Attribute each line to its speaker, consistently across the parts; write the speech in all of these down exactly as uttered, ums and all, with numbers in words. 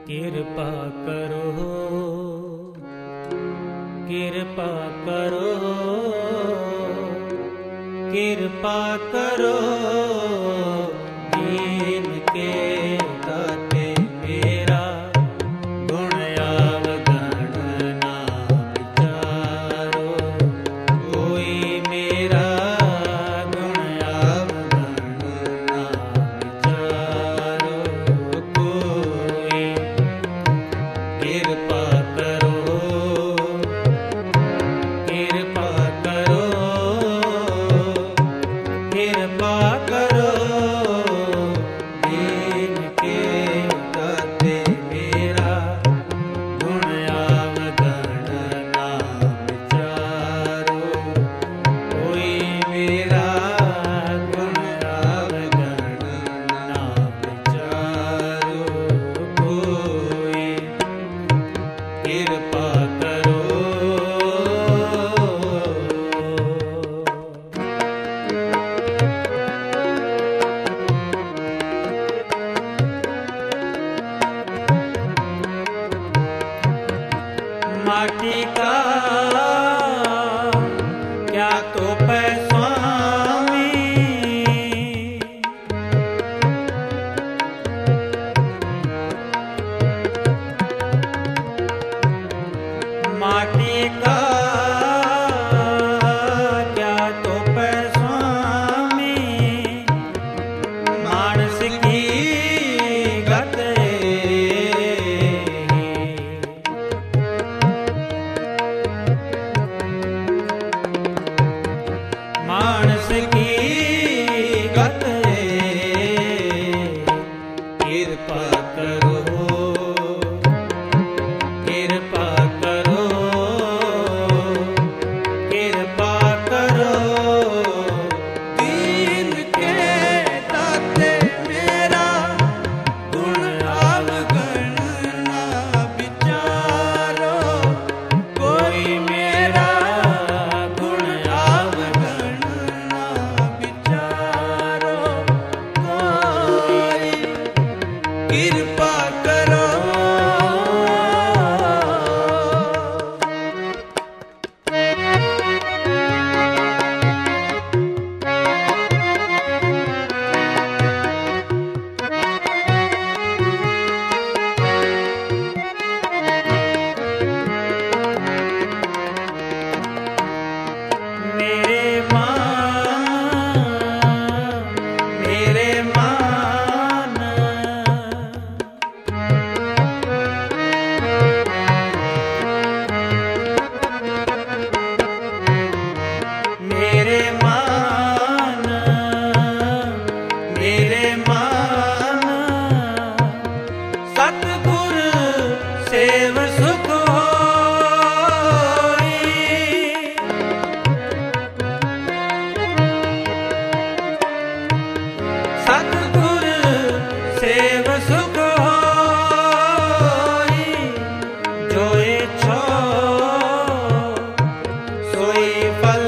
Speaker 1: कृपा करो, कृपा करो, कृपा करो, दीन के दाते मेरा गुण अवगण ना विचारो। कोई मेरा गुण अवगण ना विचारो। कोई कृपा करो, कृपा करो, कृपा करो, दीन के दाते मेरा गुण अवगण ना विचारो। कोई मेरा गुण अवगण ना विचारो। कोई कृपा करो। माटी का क्या तो स्वामी, माटी का क्या तो स्वामी, मानस की गत मानस की गत कृपा करो, कृपा करो, कृपा करो, दीन के दाते मेरा गुण अवगण ना विचारो। कोई मेरा गुण अवगण ना विचारो। कोई कृपा करो। मेरे मान, मेरे मान, मेरे मान, मेरे मान, सतगुर सेव सुख होई। सतगुर सेव सुख होई। जो इच्छो सोई फल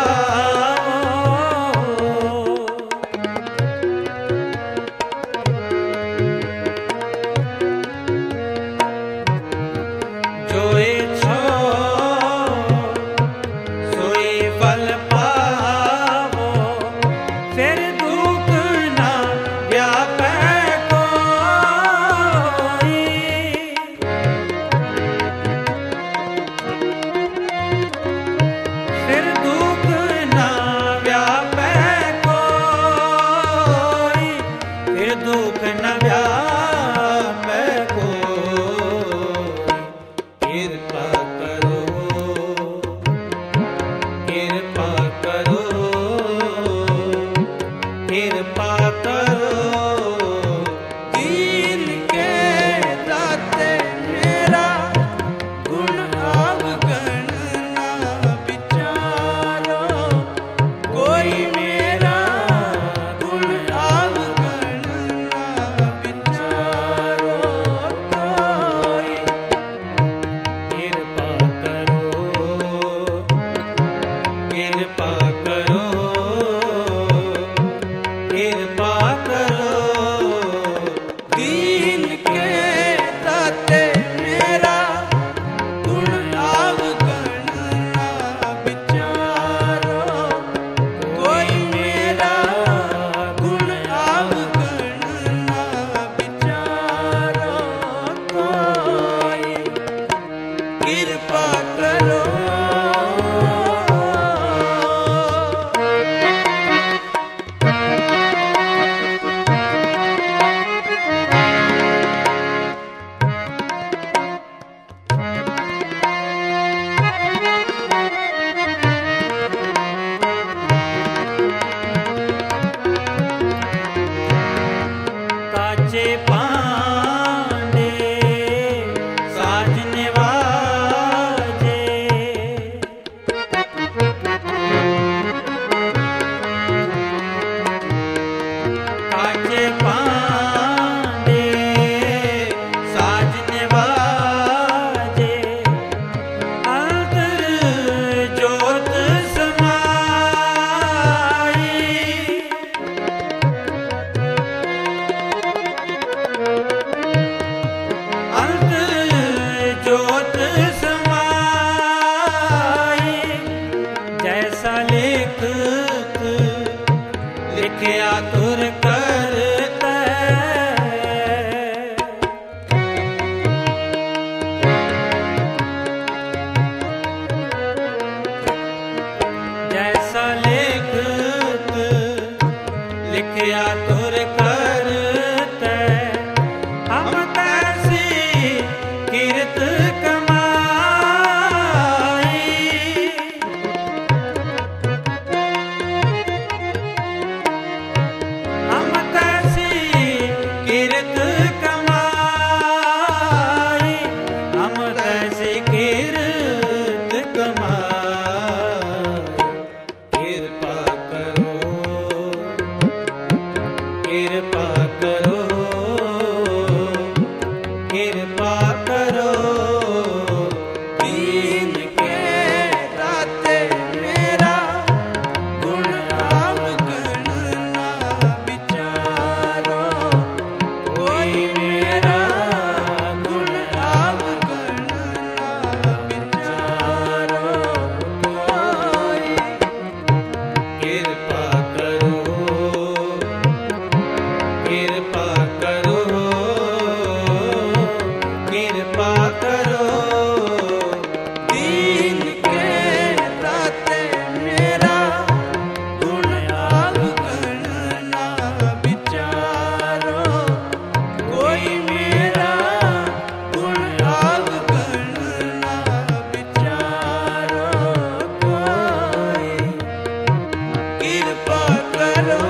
Speaker 1: पाओ। जो इच्छो सोई फल पाओ। फिर दुख ना व्यापे कोई। फिर दुख ना व्यापे कोई। फिर दुख न व्यापे कोई। कृपा करो, कृपा करो, कृपा करो, दीन के दाते मेरा गुण अवगण ना विचारो। कोई मेरा गुण अवगण ना विचारो। काचे पांडे साजने वाजे, काचे पांडे साजने वाजे, अंतर जोत समाई, अंतर जोत समाई, जैसा लेखक लिखया तुर करता, जैसा लेखक लिखया तुर करता, हम तैसी कीर्त कमाई, हम तैसी कीर्त कमाई, हम तैसी कीर्त कमाई। कृपा करो, कृपा करो, कृपा करो, दीन के दाते मेरा गुण अवगुण ना विचारो, कोई मेरा गुण अवगुण ना विचारो, कोई कृपा करो, कृपा करो, कृपा करो, दीन के दाते मेरा गुण अवगुण ना विचारो, कोई मेरा गुण अवगुण ना विचारो, कोई कृपा करो।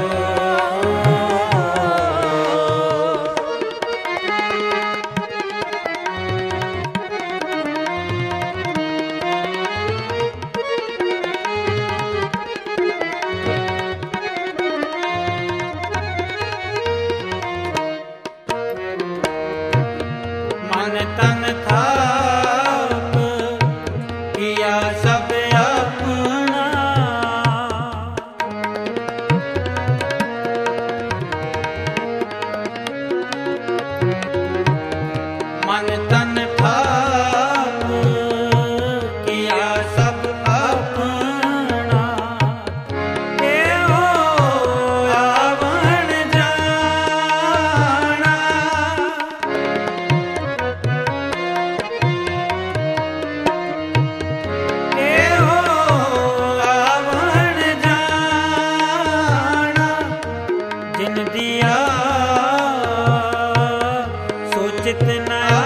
Speaker 1: मन तन थाप किया सब अपना, मन तन थाप किया सब अपना, ए हो आवण जाना, ए हो आवण जाना, जिन दिया सोचित न